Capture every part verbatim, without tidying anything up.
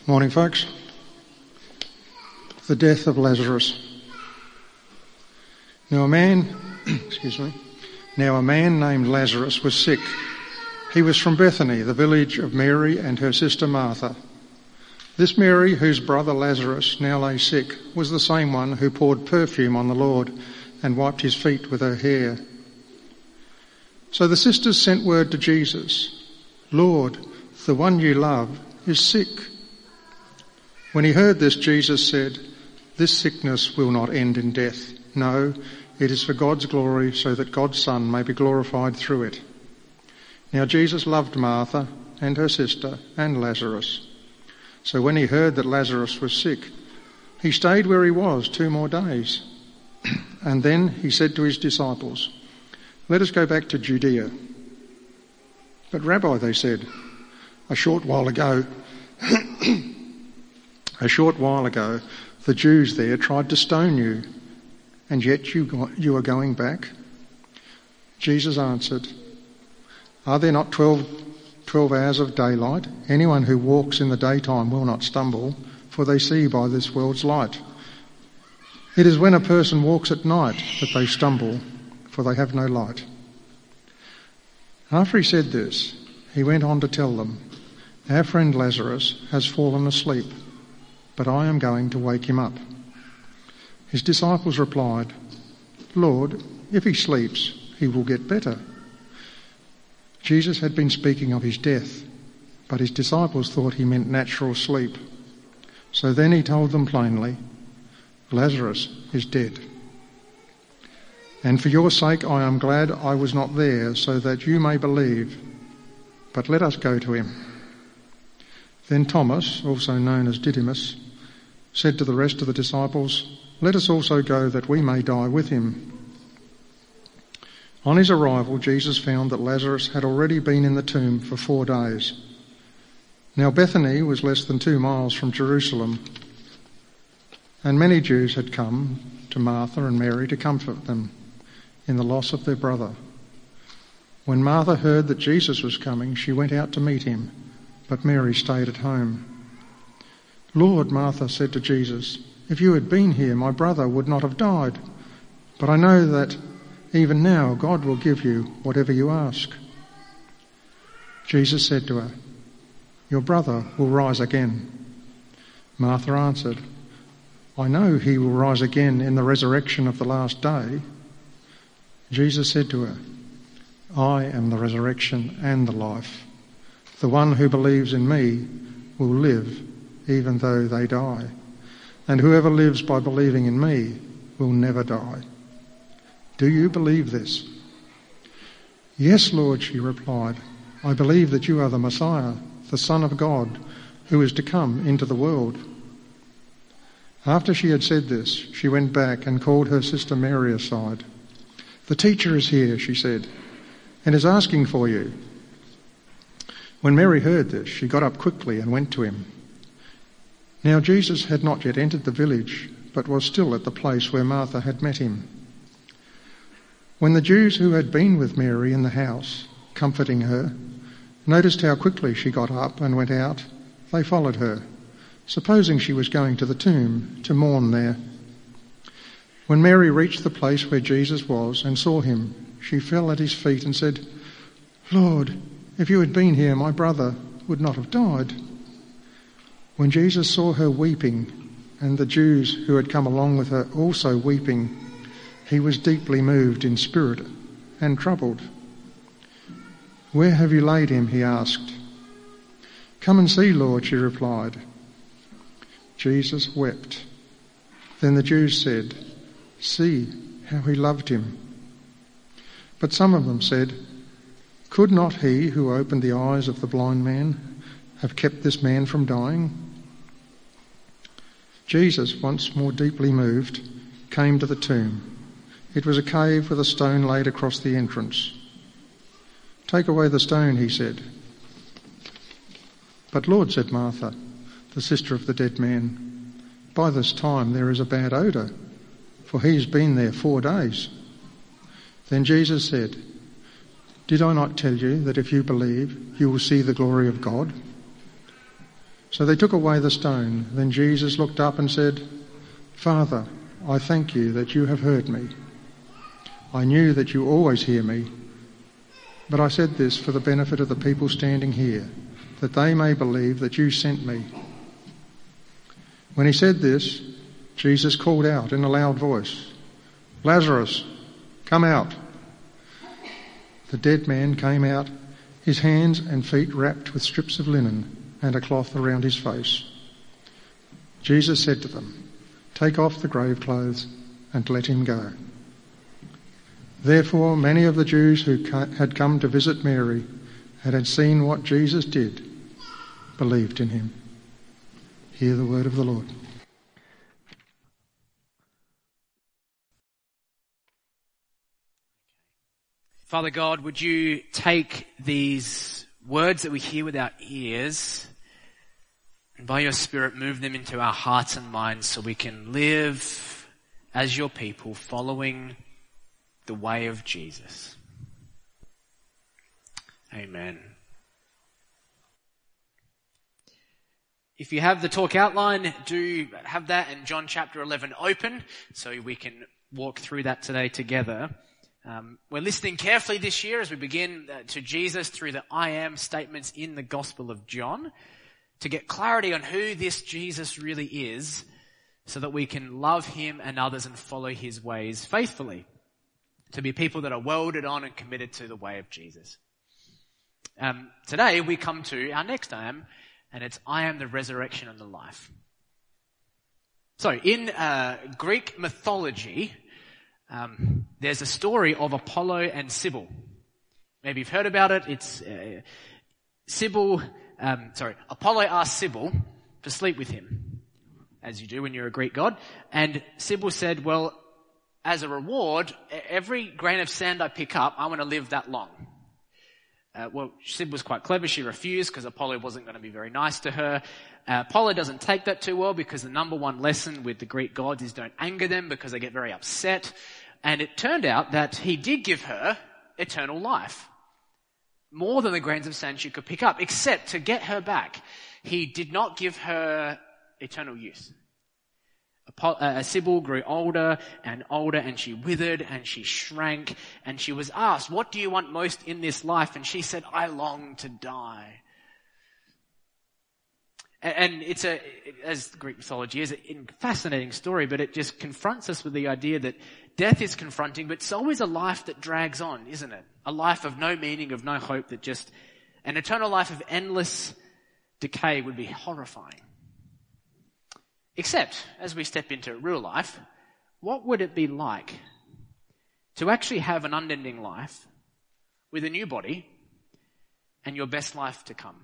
Morning, folks. The death of Lazarus. Now a man, excuse me, now a man named Lazarus was sick. He was from Bethany, the village of Mary and her sister Martha. This Mary, whose brother Lazarus now lay sick, was the same one who poured perfume on the Lord and wiped his feet with her hair. So the sisters sent word to Jesus, "Lord, the one you love is sick." When he heard this, Jesus said, "This sickness will not end in death. No, it is for God's glory, so that God's Son may be glorified through it." Now Jesus loved Martha and her sister and Lazarus. So when he heard that Lazarus was sick, he stayed where he was two more days. And then he said to his disciples, "Let us go back to Judea." "But Rabbi," they said, a short while ago, a short while ago, the Jews there tried to stone you, and yet you, got, you are going back? Jesus answered, "Are there not twelve, twelve hours of daylight? Anyone who walks in the daytime will not stumble, for they see by this world's light. It is when a person walks at night that they stumble, for they have no light." After he said this, he went on to tell them, "Our friend Lazarus has fallen asleep, but I am going to wake him up." His disciples replied, "Lord, if he sleeps, he will get better." Jesus had been speaking of his death, but his disciples thought he meant natural sleep. So then he told them plainly, "Lazarus is dead. And for your sake I am glad I was not there, so that you may believe. But let us go to him." Then Thomas, also known as Didymus, said to the rest of the disciples, "Let us also go, that we may die with him." On his arrival, Jesus found that Lazarus had already been in the tomb for four days. Now Bethany was less than two miles from Jerusalem, and many Jews had come to Martha and Mary to comfort them in the loss of their brother. When Martha heard that Jesus was coming, she went out to meet him, but Mary stayed at home. "Lord," Martha said to Jesus, "if you had been here, my brother would not have died. But I know that even now God will give you whatever you ask." Jesus said to her, "Your brother will rise again." Martha answered, "I know he will rise again in the resurrection of the last day." Jesus said to her, "I am the resurrection and the life. The one who believes in me will live even though they die. And whoever lives by believing in me will never die. Do you believe this?" "Yes, Lord," she replied. "I believe that you are the Messiah, the Son of God, who is to come into the world." After she had said this, she went back and called her sister Mary aside. "The teacher is here," she said, "and is asking for you." When Mary heard this, she got up quickly and went to him. Now Jesus had not yet entered the village, but was still at the place where Martha had met him. When the Jews who had been with Mary in the house, comforting her, noticed how quickly she got up and went out, they followed her, supposing she was going to the tomb to mourn there. When Mary reached the place where Jesus was and saw him, she fell at his feet and said, "Lord, if you had been here, my brother would not have died." When Jesus saw her weeping, and the Jews who had come along with her also weeping, he was deeply moved in spirit and troubled. "Where have you laid him?" he asked. "Come and see, Lord," she replied. Jesus wept. Then the Jews said, "See how he loved him." But some of them said, "Could not he who opened the eyes of the blind man have kept this man from dying?" Jesus, once more deeply moved, came to the tomb. It was a cave with a stone laid across the entrance. "Take away the stone," he said. "But Lord," said Martha, the sister of the dead man, "by this time there is a bad odour, for he has been there four days." Then Jesus said, "Did I not tell you that if you believe, you will see the glory of God?" So they took away the stone. Then Jesus looked up and said, "Father, I thank you that you have heard me. I knew that you always hear me, but I said this for the benefit of the people standing here, that they may believe that you sent me." When he said this, Jesus called out in a loud voice, "Lazarus, come out." The dead man came out, his hands and feet wrapped with strips of linen and a cloth around his face. Jesus said to them, "Take off the grave clothes and let him go." Therefore, many of the Jews who had come to visit Mary and had seen what Jesus did believed in him. Hear the word of the Lord. Father God, would you take these words that we hear with our ears and by your Spirit move them into our hearts and minds so we can live as your people following the way of Jesus. Amen. If you have the talk outline, do have that in John chapter eleven open so we can walk through that today together. Um, we're listening carefully this year as we begin uh, to Jesus through the I am statements in the Gospel of John to get clarity on who this Jesus really is so that we can love him and others and follow his ways faithfully, to be people that are welded on and committed to the way of Jesus. Um, today we come to our next I am, and it's I am the resurrection and the life. So in uh, Greek mythology, Um, there's a story of Apollo and Sybil. Maybe you've heard about it. It's uh, Sybil, um, sorry, Apollo asked Sybil to sleep with him, as you do when you're a Greek god. And Sybil said, well, as a reward, every grain of sand I pick up, I want to live that long. Uh, well, Sybil was quite clever. She refused because Apollo wasn't going to be very nice to her. Uh, Apollo doesn't take that too well because the number one lesson with the Greek gods is don't anger them because they get very upset. And it turned out that he did give her eternal life. More than the grains of sand she could pick up, except to get her back, he did not give her eternal youth. Uh, Sybil grew older and older and she withered and she shrank and she was asked, what do you want most in this life? And she said, I long to die. And it's a, as Greek mythology is, a fascinating story, but it just confronts us with the idea that death is confronting, but it's always a life that drags on, isn't it? A life of no meaning, of no hope, that just, an eternal life of endless decay would be horrifying. Except, as we step into real life, what would it be like to actually have an unending life with a new body and your best life to come?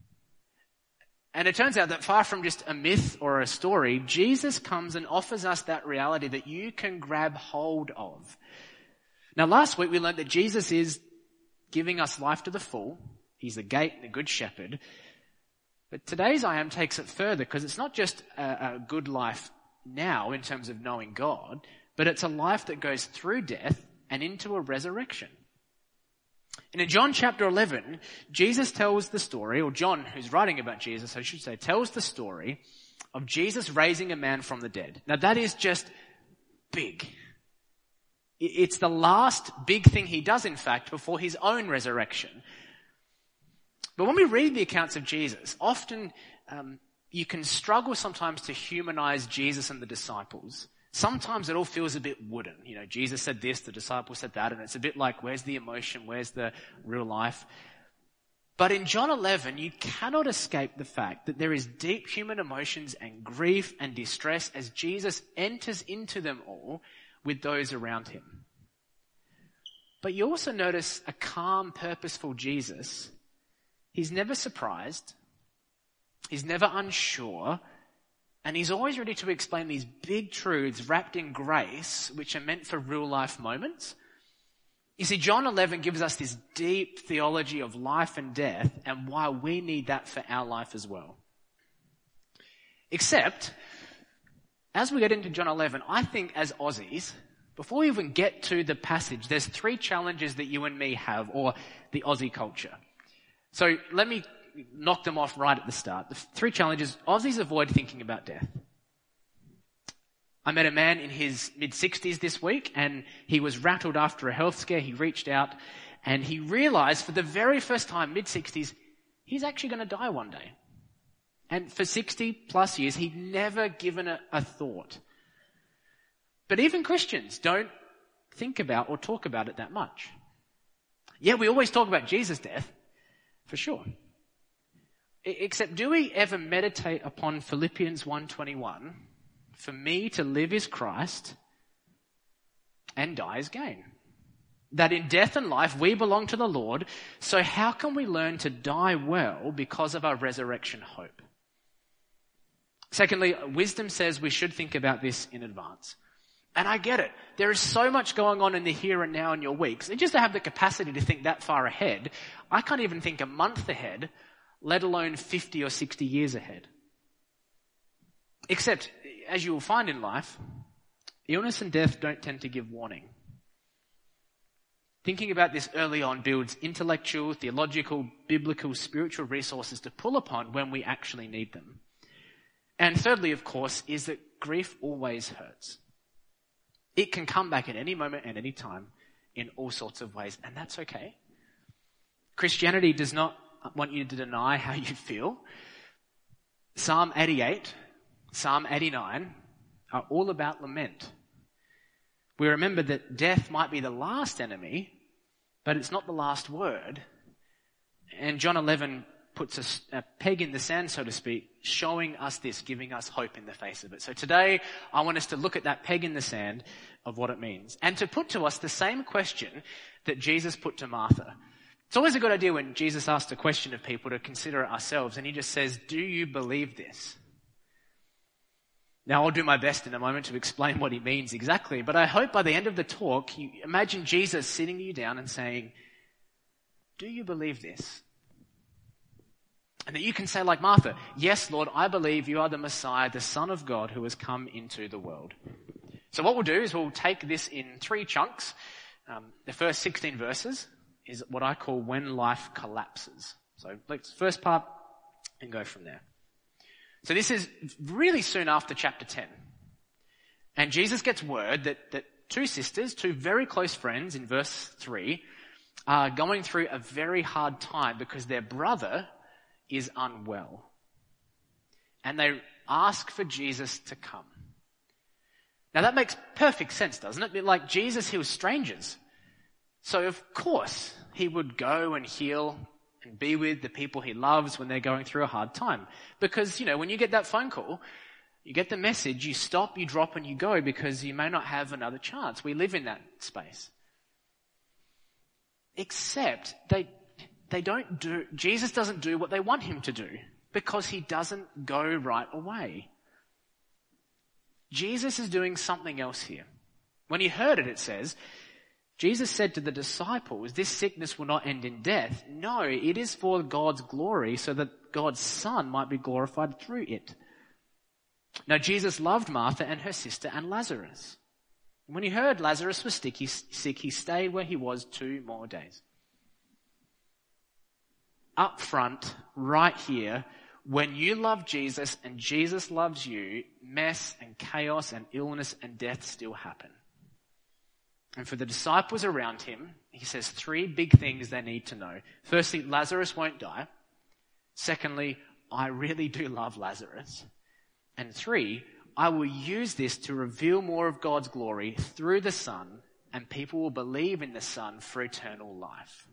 And it turns out that far from just a myth or a story, Jesus comes and offers us that reality that you can grab hold of. Now last week we learned that Jesus is giving us life to the full. He's the gate and the good shepherd. But today's I am takes it further because it's not just a, a good life now in terms of knowing God, but it's a life that goes through death and into a resurrection. And in John chapter eleven, Jesus tells the story, or John, who's writing about Jesus, I should say, tells the story of Jesus raising a man from the dead. Now that is just big. It's the last big thing he does, in fact, before his own resurrection. But when we read the accounts of Jesus, often um, you can struggle sometimes to humanize Jesus and the disciples. Sometimes it all feels a bit wooden. You know, Jesus said this, the disciples said that, and it's a bit like, where's the emotion? Where's the real life? But in John eleven, you cannot escape the fact that there is deep human emotions and grief and distress as Jesus enters into them all with those around him. But you also notice a calm, purposeful Jesus. He's never surprised. He's never unsure. And he's always ready to explain these big truths wrapped in grace, which are meant for real life moments. You see, John eleven gives us this deep theology of life and death and why we need that for our life as well. Except, as we get into John eleven, I think as Aussies, before we even get to the passage, there's three challenges that you and me have, or the Aussie culture. So let me knock them off right at the start. The three challenges: Aussies avoid thinking about death. I met a man in his mid-sixties this week, and he was rattled after a health scare. He reached out and he realized for the very first time, mid-sixties, he's actually going to die one day. And for sixty plus years, he'd never given a, a thought. But even Christians don't think about or talk about it that much. Yeah, we always talk about Jesus' death, for sure. Except, do we ever meditate upon Philippians one twenty-one? For me to live is Christ and die is gain. That in death and life we belong to the Lord, so how can we learn to die well because of our resurrection hope? Secondly, wisdom says we should think about this in advance. And I get it. There is so much going on in the here and now in your weeks. And just to have the capacity to think that far ahead, I can't even think a month ahead, let alone fifty or sixty years ahead. Except, as you will find in life, illness and death don't tend to give warning. Thinking about this early on builds intellectual, theological, biblical, spiritual resources to pull upon when we actually need them. And thirdly, of course, is that grief always hurts. It can come back at any moment and any time in all sorts of ways, and that's okay. Christianity does not want you to deny how you feel. Psalm eighty-eight, Psalm eighty-nine are all about lament. We remember that death might be the last enemy, but it's not the last word. And John eleven puts a, a peg in the sand, so to speak, showing us this, giving us hope in the face of it. So today, I want us to look at that peg in the sand of what it means, and to put to us the same question that Jesus put to Martha. It's always a good idea when Jesus asks a question of people to consider it ourselves, and he just says, do you believe this? Now, I'll do my best in a moment to explain what he means exactly, but I hope by the end of the talk, you imagine Jesus sitting you down and saying, do you believe this? And that you can say like Martha, yes, Lord, I believe you are the Messiah, the Son of God who has come into the world. So what we'll do is we'll take this in three chunks. Um, the first sixteen verses is what I call when life collapses. So let's first part and go from there. So this is really soon after chapter ten. And Jesus gets word that, that two sisters, two very close friends in verse three, are going through a very hard time because their brother is unwell. And they ask for Jesus to come. Now that makes perfect sense, doesn't it? Like Jesus heals strangers. So of course he would go and heal and be with the people he loves when they're going through a hard time. Because, you know, when you get that phone call, you get the message, you stop, you drop, and you go because you may not have another chance. We live in that space. Except they They don't do, Jesus doesn't do what they want him to do because he doesn't go right away. Jesus is doing something else here. When he heard it, it says, Jesus said to the disciples, this sickness will not end in death. No, it is for God's glory so that God's Son might be glorified through it. Now, Jesus loved Martha and her sister and Lazarus. When he heard Lazarus was sick, he, sick, he stayed where he was two more days. Up front, right here, when you love Jesus and Jesus loves you, mess and chaos and illness and death still happen. And for the disciples around him, he says three big things they need to know. Firstly, Lazarus won't die. Secondly, I really do love Lazarus. And three, I will use this to reveal more of God's glory through the Son, and people will believe in the Son for eternal life.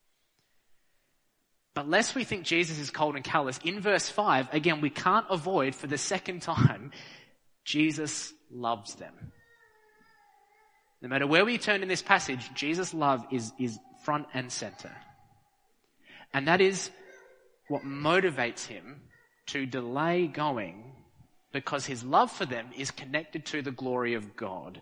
But lest we think Jesus is cold and callous, in verse five, again, we can't avoid for the second time, Jesus loves them. No matter where we turn in this passage, Jesus' love is, is front and center. And that is what motivates him to delay going, because his love for them is connected to the glory of God.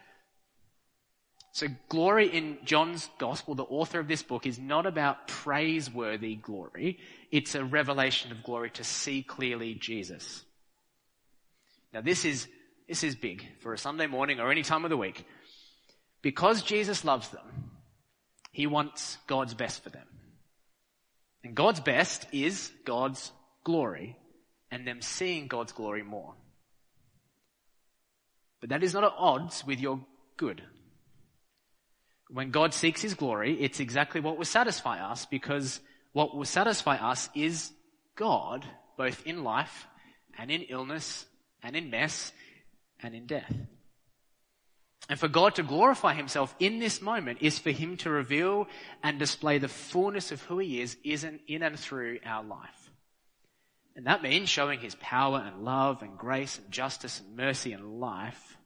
So glory in John's gospel, the author of this book, is not about praiseworthy glory. It's a revelation of glory to see clearly Jesus. Now this is, this is big for a Sunday morning or any time of the week. Because Jesus loves them, he wants God's best for them. And God's best is God's glory, and them seeing God's glory more. But that is not at odds with your good. When God seeks his glory, it's exactly what will satisfy us, because what will satisfy us is God, both in life and in illness and in mess and in death. And for God to glorify himself in this moment is for him to reveal and display the fullness of who he is, is in and through our life. And that means showing his power and love and grace and justice and mercy and life.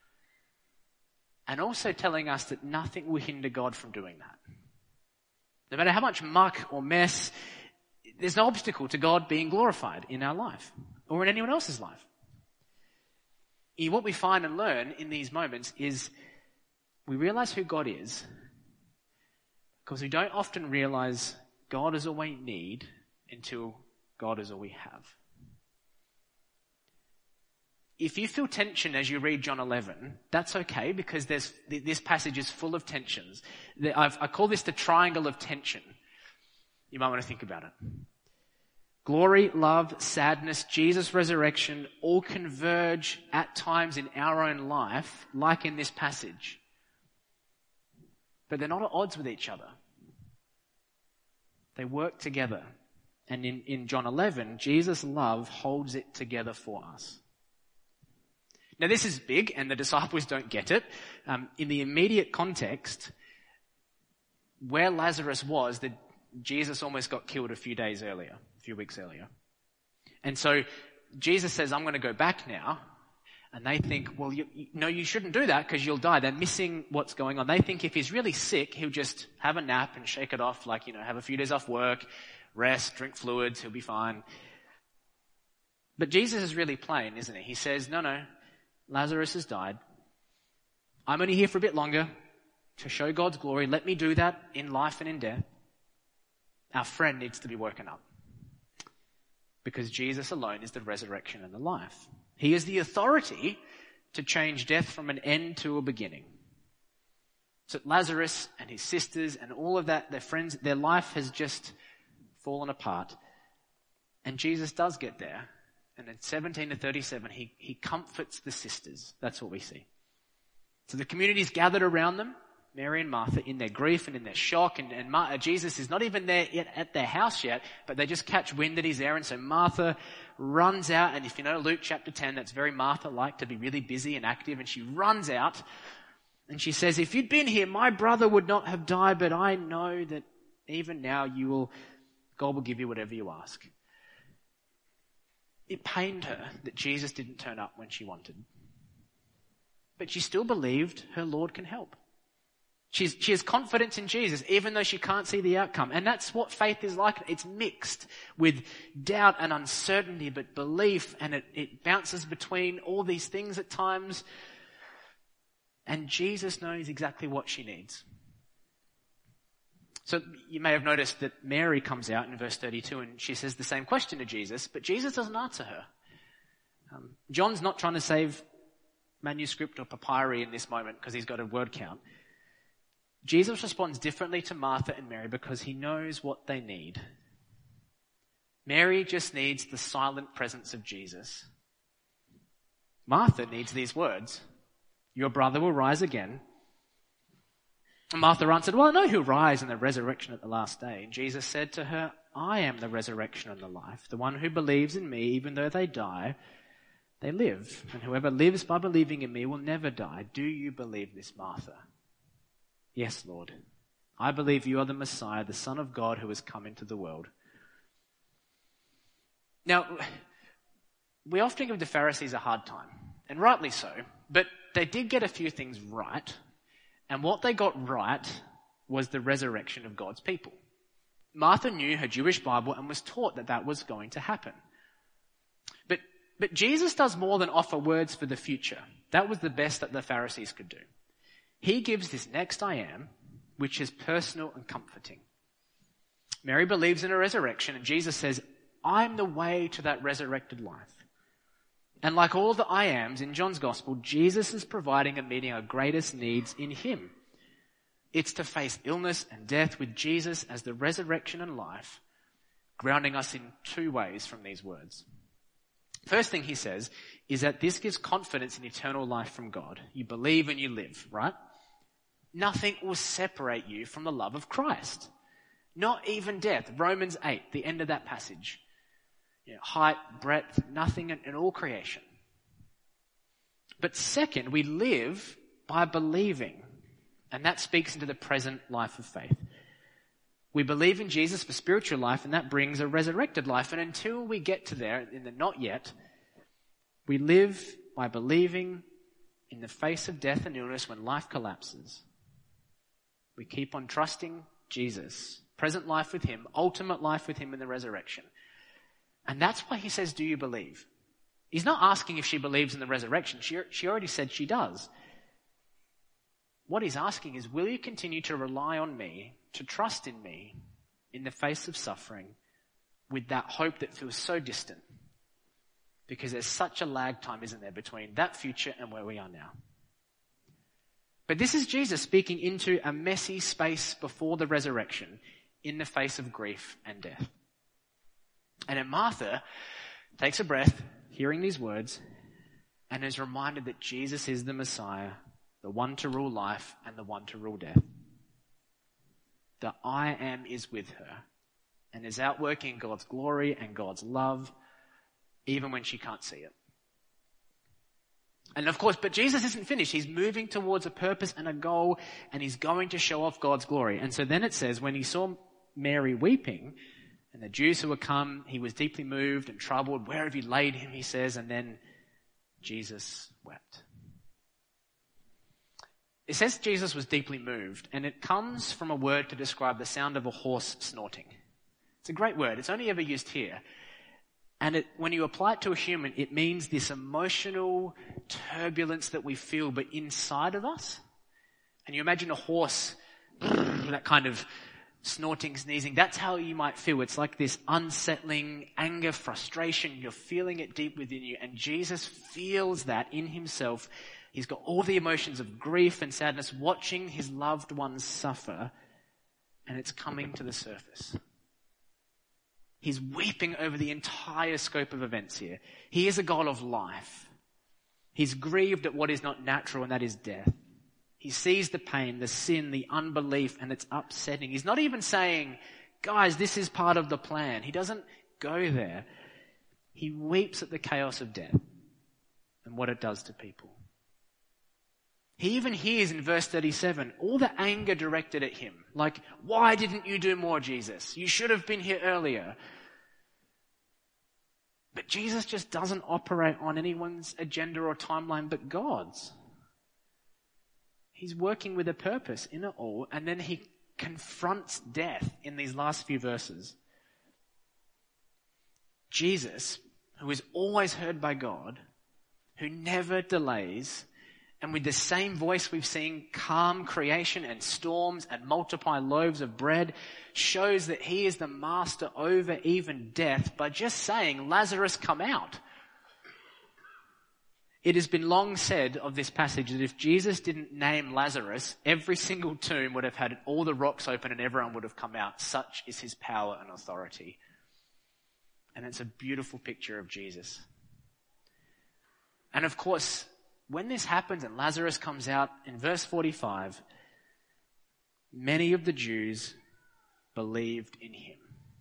And also telling us that nothing will hinder God from doing that. No matter how much muck or mess, there's no obstacle to God being glorified in our life or in anyone else's life. What we find and learn in these moments is we realize who God is because we don't often realize God is all we need until God is all we have. If you feel tension as you read John eleven, that's okay, because there's, this passage is full of tensions. I've, I call this the triangle of tension. You might want to think about it. Glory, love, sadness, Jesus' resurrection all converge at times in our own life, like in this passage. But they're not at odds with each other. They work together. And in, in John eleven, Jesus' love holds it together for us. Now this is big, and the disciples don't get it. Um, in the immediate context, where Lazarus was, the, Jesus almost got killed a few days earlier. A few weeks earlier. And so Jesus says, I'm going to go back now. And they think, well, you, you, no, you shouldn't do that because you'll die. They're missing what's going on. They think if he's really sick, he'll just have a nap and shake it off, like, you know, have a few days off work, rest, drink fluids, he'll be fine. But Jesus is really plain, isn't he? He says, no, no, Lazarus has died. I'm only here for a bit longer to show God's glory. Let me do that in life and in death. Our friend needs to be woken up. Because Jesus alone is the resurrection and the life. He is the authority to change death from an end to a beginning. So Lazarus and his sisters and all of that, their friends, their life has just fallen apart. And Jesus does get there. And in seventeen to thirty-seven, he, he comforts the sisters. That's what we see. So the community's gathered around them, Mary and Martha, in their grief and in their shock, and, and Mar- Jesus is not even there yet at their house yet, but they just catch wind that he's there, and so Martha runs out, and if you know Luke chapter ten, that's very Martha-like, to be really busy and active, and she runs out, and she says, if you'd been here, my brother would not have died, but I know that even now you will, God will give you whatever you ask. It pained her that Jesus didn't turn up when she wanted, but she still believed her Lord can help. She's, she has confidence in Jesus, even though she can't see the outcome. And that's what faith is like. It's mixed with doubt and uncertainty, but belief, and it, it bounces between all these things at times. And Jesus knows exactly what she needs. So you may have noticed that Mary comes out in verse thirty-two and she says the same question to Jesus, but Jesus doesn't answer her. Um, John's not trying to save manuscript or papyri in this moment because he's got a word count. Jesus responds differently to Martha and Mary because he knows what they need. Mary just needs the silent presence of Jesus. Martha needs these words. Your brother will rise again. And Martha answered, well, I know he'll rise in the resurrection at the last day. And Jesus said to her, I am the resurrection and the life. The one who believes in me, even though they die, they live. And whoever lives by believing in me will never die. Do you believe this, Martha? Yes, Lord. I believe you are the Messiah, the Son of God who has come into the world. Now, we often give the Pharisees a hard time, and rightly so, but they did get a few things right, and what they got right was the resurrection of God's people. Martha knew her Jewish Bible and was taught that that was going to happen. But, but Jesus does more than offer words for the future. That was the best that the Pharisees could do. He gives this next I am, which is personal and comforting. Mary believes in a resurrection, and Jesus says, I'm the way to that resurrected life. And like all the I ams in John's gospel, Jesus is providing and meeting our greatest needs in him. It's to face illness and death with Jesus as the resurrection and life, grounding us in two ways from these words. First thing he says is that this gives confidence in eternal life from God. You believe and you live, right? Nothing will separate you from the love of Christ. Not even death. Romans eight, the end of that passage. You know, height, breadth, nothing in, in all creation. But second, we live by believing. And that speaks into the present life of faith. We believe in Jesus for spiritual life, and that brings a resurrected life. And until we get to there, in the not yet, we live by believing in the face of death and illness when life collapses. We keep on trusting Jesus, present life with him, ultimate life with him in the resurrection. And that's why he says, do you believe? He's not asking if she believes in the resurrection. She, she already said she does. What he's asking is, will you continue to rely on me, to trust in me in the face of suffering with that hope that feels so distant? Because there's such a lag time, isn't there, between that future and where we are now. But this is Jesus speaking into a messy space before the resurrection in the face of grief and death. And then Martha takes a breath, hearing these words, and is reminded that Jesus is the Messiah, the one to rule life and the one to rule death. The I am is with her and is outworking God's glory and God's love, even when she can't see it. And of course, but Jesus isn't finished. He's moving towards a purpose and a goal, and he's going to show off God's glory. And so then it says, when he saw Mary weeping, and the Jews who had come, he was deeply moved and troubled. Where have you laid him, he says, and then Jesus wept. It says Jesus was deeply moved, and it comes from a word to describe the sound of a horse snorting. It's a great word. It's only ever used here. And it, when you apply it to a human, it means this emotional turbulence that we feel, but inside of us. And you imagine a horse, that kind of snorting, sneezing. That's how you might feel. It's like this unsettling anger, frustration. You're feeling it deep within you. And Jesus feels that in himself. He's got all the emotions of grief and sadness, watching his loved ones suffer, and it's coming to the surface. He's weeping over the entire scope of events here. He is a God of life. He's grieved at what is not natural, and that is death. He sees the pain, the sin, the unbelief, and it's upsetting. He's not even saying, guys, this is part of the plan. He doesn't go there. He weeps at the chaos of death and what it does to people. He even hears in verse thirty-seven all the anger directed at him. Like, why didn't you do more, Jesus? You should have been here earlier. But Jesus just doesn't operate on anyone's agenda or timeline but God's. He's working with a purpose in it all, and then he confronts death in these last few verses. Jesus, who is always heard by God, who never delays, and with the same voice we've seen calm creation and storms and multiply loaves of bread, shows that he is the master over even death by just saying, Lazarus, come out. It has been long said of this passage that if Jesus didn't name Lazarus, every single tomb would have had all the rocks open and everyone would have come out. Such is his power and authority. And it's a beautiful picture of Jesus. And of course, when this happens and Lazarus comes out, in verse forty-five, many of the Jews believed in him.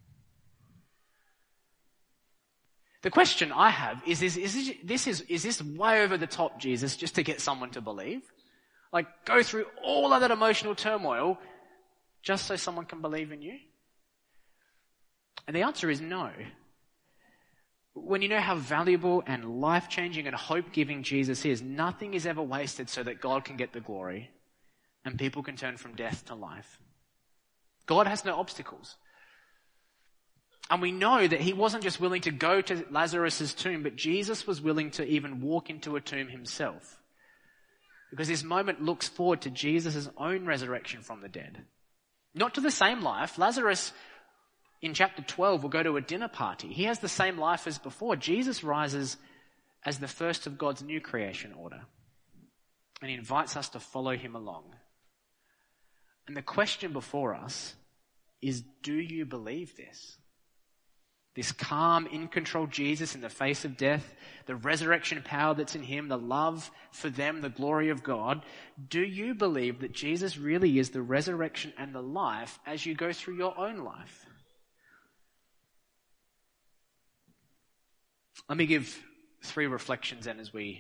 The question I have is, is, is, this, is, is this way over the top, Jesus, just to get someone to believe? Like, go through all of that emotional turmoil just so someone can believe in you? And the answer is no. When you know how valuable and life-changing and hope-giving Jesus is, nothing is ever wasted so that God can get the glory and people can turn from death to life. God has no obstacles. And we know that he wasn't just willing to go to Lazarus' tomb, but Jesus was willing to even walk into a tomb himself. Because this moment looks forward to Jesus' own resurrection from the dead. Not to the same life. Lazarus, in chapter twelve, will go to a dinner party. He has the same life as before. Jesus rises as the first of God's new creation order. And he invites us to follow him along. And the question before us is, do you believe this? This calm, in-control Jesus in the face of death, the resurrection power that's in him, the love for them, the glory of God. Do you believe that Jesus really is the resurrection and the life as you go through your own life? Let me give three reflections then as we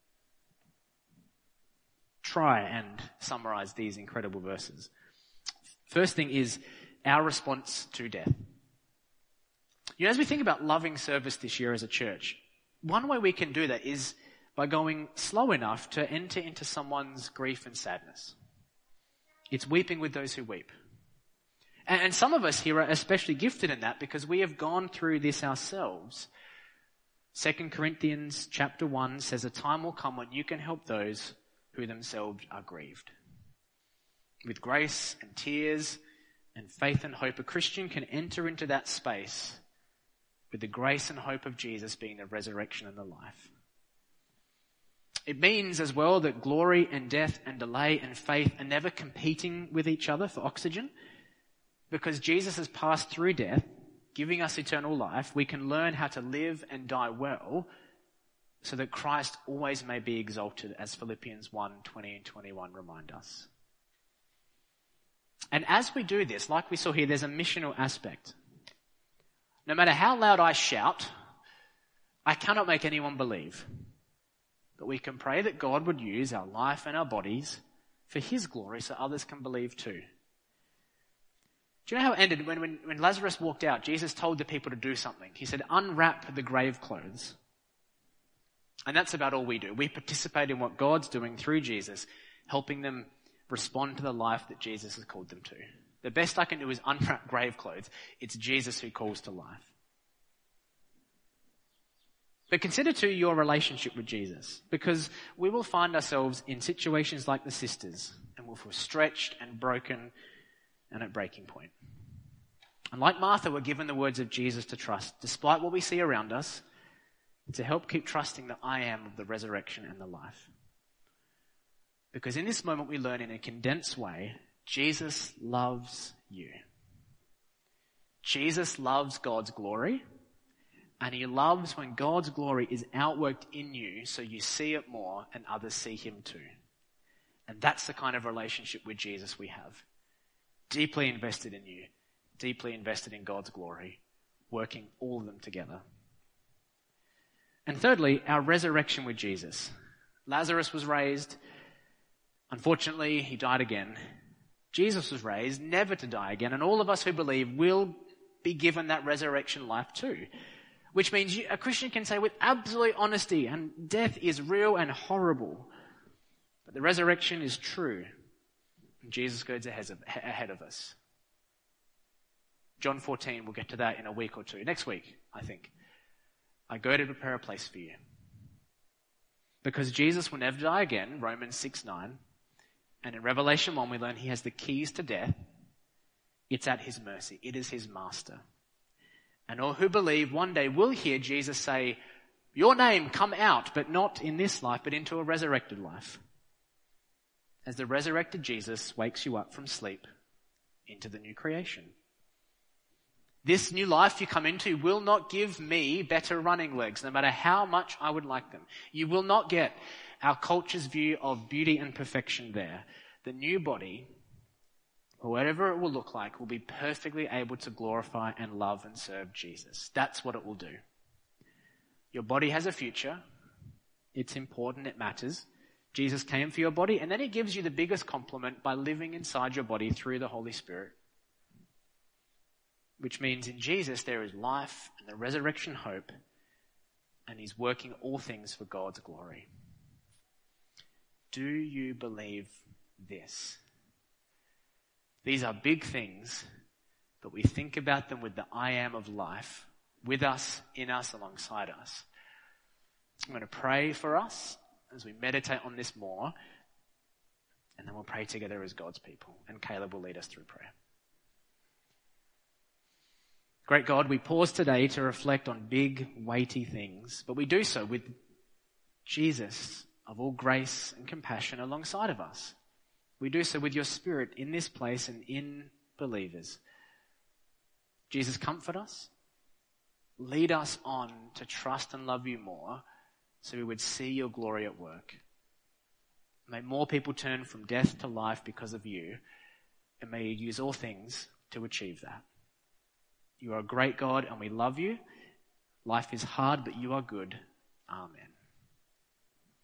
try and summarize these incredible verses. First thing is our response to death. You know, as we think about loving service this year as a church, one way we can do that is by going slow enough to enter into someone's grief and sadness. It's weeping with those who weep. And, and some of us here are especially gifted in that because we have gone through this ourselves. Second Corinthians chapter one says a time will come when you can help those who themselves are grieved. With grace and tears and faith and hope, a Christian can enter into that space with the grace and hope of Jesus being the resurrection and the life. It means as well that glory and death and delay and faith are never competing with each other for oxygen. Because Jesus has passed through death, giving us eternal life, we can learn how to live and die well so that Christ always may be exalted, as Philippians one, twenty and twenty-one remind us. And as we do this, like we saw here, there's a missional aspect. No matter how loud I shout, I cannot make anyone believe. But we can pray that God would use our life and our bodies for his glory so others can believe too. Do you know how it ended? When, when, when Lazarus walked out, Jesus told the people to do something. He said, unwrap the grave clothes. And that's about all we do. We participate in what God's doing through Jesus, helping them respond to the life that Jesus has called them to. The best I can do is unwrap grave clothes. It's Jesus who calls to life. But consider too your relationship with Jesus, because we will find ourselves in situations like the sisters and we'll feel stretched and broken and at breaking point. And like Martha, we're given the words of Jesus to trust, despite what we see around us, to help keep trusting that I am of the resurrection and the life. Because in this moment we learn in a condensed way, Jesus loves you. Jesus loves God's glory, and he loves when God's glory is outworked in you so you see it more and others see him too. And that's the kind of relationship with Jesus we have. Deeply invested in you, deeply invested in God's glory, working all of them together. And thirdly, our resurrection with Jesus. Lazarus was raised. Unfortunately, he died again. Jesus was raised never to die again, and all of us who believe will be given that resurrection life too. Which means you, a Christian can say with absolute honesty, and death is real and horrible, but the resurrection is true. And Jesus goes ahead of, ahead of us. John fourteen, we'll get to that in a week or two. Next week, I think. I go to prepare a place for you. Because Jesus will never die again, Romans six nine. And in Revelation one, we learn he has the keys to death. It's at his mercy. It is his master. And all who believe one day will hear Jesus say, your name come out, but not in this life, but into a resurrected life. As the resurrected Jesus wakes you up from sleep into the new creation. This new life you come into will not give me better running legs, no matter how much I would like them. You will not get our culture's view of beauty and perfection there. The new body, or whatever it will look like, will be perfectly able to glorify and love and serve Jesus. That's what it will do. Your body has a future. It's important. It matters. Jesus came for your body, and then he gives you the biggest compliment by living inside your body through the Holy Spirit. Which means in Jesus there is life and the resurrection hope, and he's working all things for God's glory. Do you believe this? These are big things, but we think about them with the I am of life, with us, in us, alongside us. I'm going to pray for us as we meditate on this more, and then we'll pray together as God's people, and Caleb will lead us through prayer. Great God, we pause today to reflect on big, weighty things, but we do so with Jesus of all grace and compassion alongside of us. We do so with your Spirit in this place and in believers. Jesus, comfort us. lead us on to trust and love you more so we would see your glory at work. May more people turn from death to life because of you, and may you use all things to achieve that. You are a great God and we love you. Life is hard, but you are good. Amen.